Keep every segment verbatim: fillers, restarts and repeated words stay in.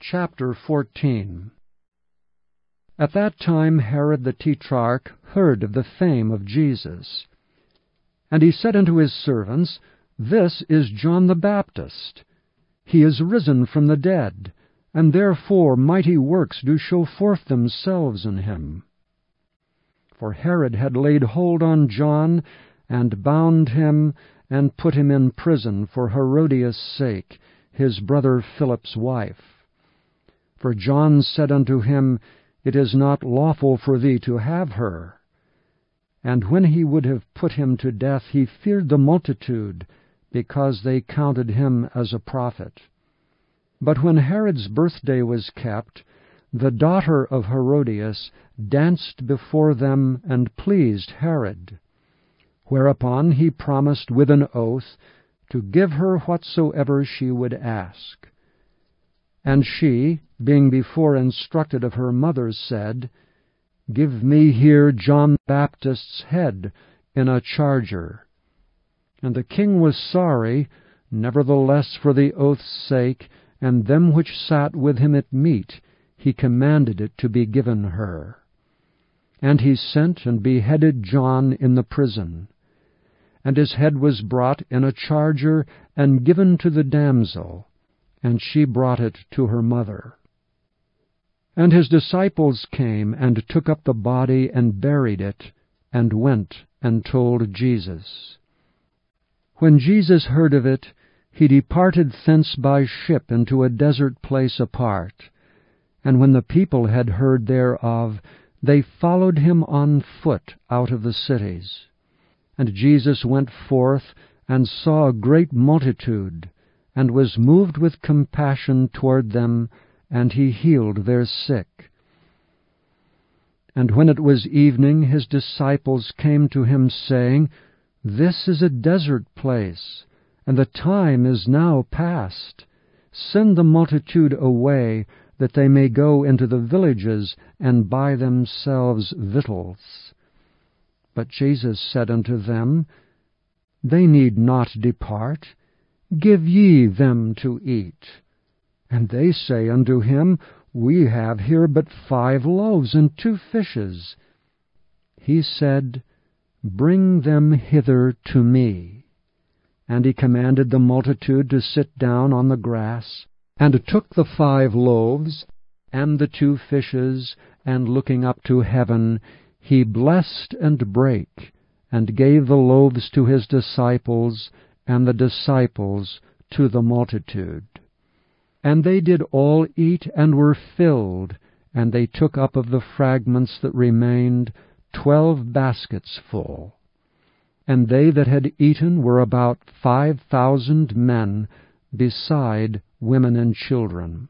Chapter fourteen. At that time Herod the Tetrarch heard of the fame of Jesus. And he said unto his servants, This is John the Baptist. He is risen from the dead, and therefore mighty works do show forth themselves in him. For Herod had laid hold on John, and bound him, and put him in prison for Herodias' sake, his brother Philip's wife. For John said unto him, It is not lawful for thee to have her. And when he would have put him to death, he feared the multitude, because they counted him as a prophet. But when Herod's birthday was kept, the daughter of Herodias danced before them and pleased Herod. Whereupon he promised with an oath to give her whatsoever she would ask. And she, being before instructed of her mother, said, Give me here John the Baptist's head in a charger. And the king was sorry, nevertheless for the oath's sake, and them which sat with him at meat, he commanded it to be given her. And he sent and beheaded John in the prison. And his head was brought in a charger, and given to the damsel, and she brought it to her mother. And his disciples came, and took up the body, and buried it, and went and told Jesus. When Jesus heard of it, he departed thence by ship into a desert place apart. And when the people had heard thereof, they followed him on foot out of the cities. And Jesus went forth, and saw a great multitude, and was moved with compassion toward them, and he healed their sick. And when it was evening, his disciples came to him, saying, This is a desert place, and the time is now past. Send the multitude away, that they may go into the villages, and buy themselves victuals. But Jesus said unto them, They need not depart. Give ye them to eat. And they say unto him, We have here but five loaves and two fishes. He said, Bring them hither to me. And he commanded the multitude to sit down on the grass, and took the five loaves and the two fishes, and looking up to heaven, he blessed and brake, and gave the loaves to his disciples, and the disciples to the multitude. And they did all eat, and were filled, and they took up of the fragments that remained twelve baskets full. And they that had eaten were about five thousand men, beside women and children.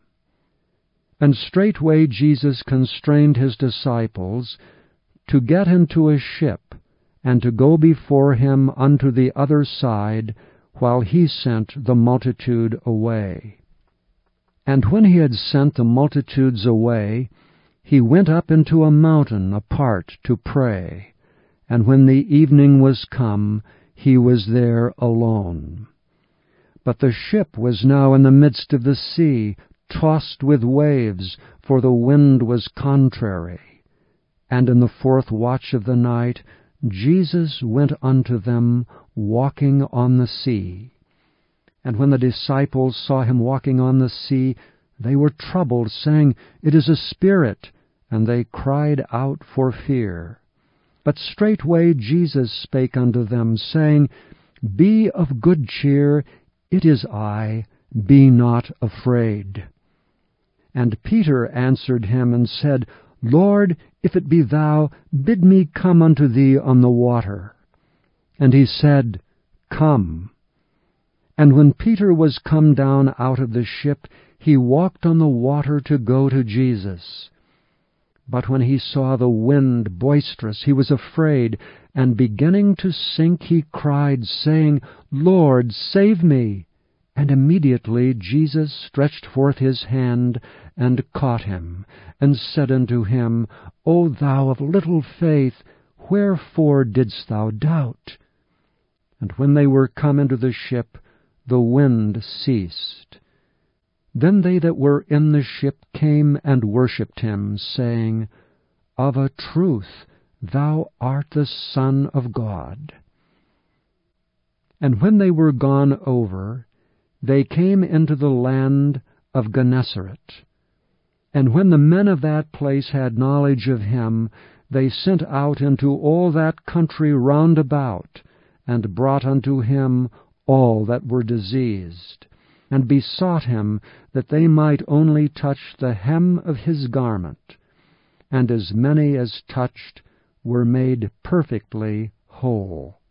And straightway Jesus constrained his disciples to get into a ship, and to go before him unto the other side, while he sent the multitude away. And when he had sent the multitudes away, he went up into a mountain apart to pray. And when the evening was come, he was there alone. But the ship was now in the midst of the sea, tossed with waves, for the wind was contrary. And in the fourth watch of the night, Jesus went unto them, walking on the sea. And when the disciples saw him walking on the sea, they were troubled, saying, It is a spirit, and they cried out for fear. But straightway Jesus spake unto them, saying, Be of good cheer, it is I, be not afraid. And Peter answered him, and said, Lord, if it be thou, bid me come unto thee on the water. And he said, Come. And when Peter was come down out of the ship, he walked on the water to go to Jesus. But when he saw the wind boisterous, he was afraid, and beginning to sink, he cried, saying, Lord, save me. And immediately Jesus stretched forth his hand, and caught him, and said unto him, O thou of little faith, wherefore didst thou doubt? And when they were come into the ship, the wind ceased. Then they that were in the ship came and worshipped him, saying, Of a truth thou art the Son of God. And when they were gone over, they came into the land of Gennesaret. And when the men of that place had knowledge of him, they sent out into all that country round about, and brought unto him all that were diseased, and besought him that they might only touch the hem of his garment. And as many as touched were made perfectly whole.